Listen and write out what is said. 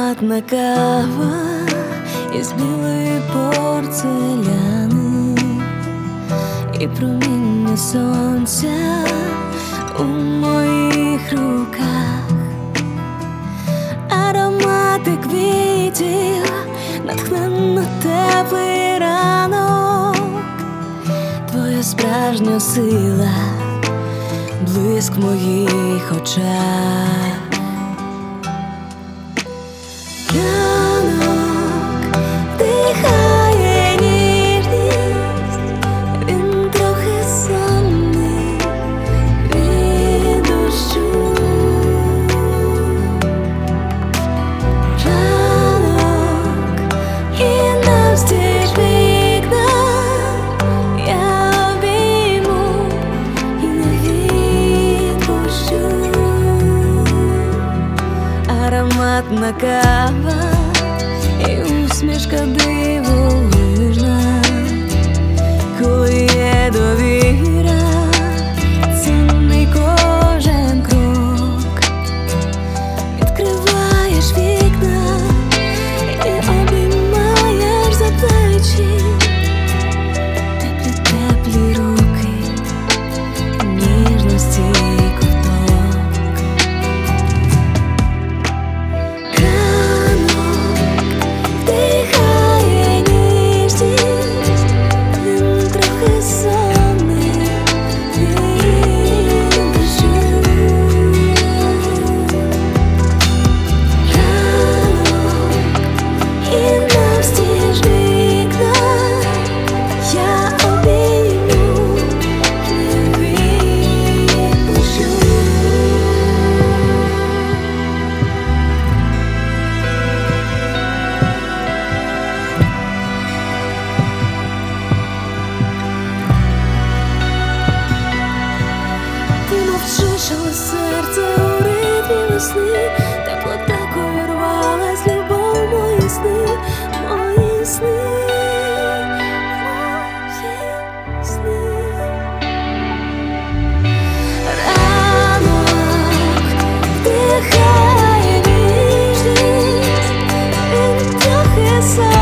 Ароматна кава із білої порцеляни і проміння сонця у моїх руках, аромати квітів, натхненно теплий ранок, твоя справжня сила, блиск в моїх очах. Ранок вдихає ніжність, він трохи сонний від дощу. Ранок і навстіж вікна я обійму і не відпущу. Ароматна кава і усмішка дивовижна, коли є довіра, цінний кожен крок. Відкриваєш вікна і обіймаєш за плечі, теплі руки, ніжності. Але серце у ритмі весни, теплота увірвалась, любов в мої сни, мої сни, мої сни. Ранок вдихає ніжність, він трохи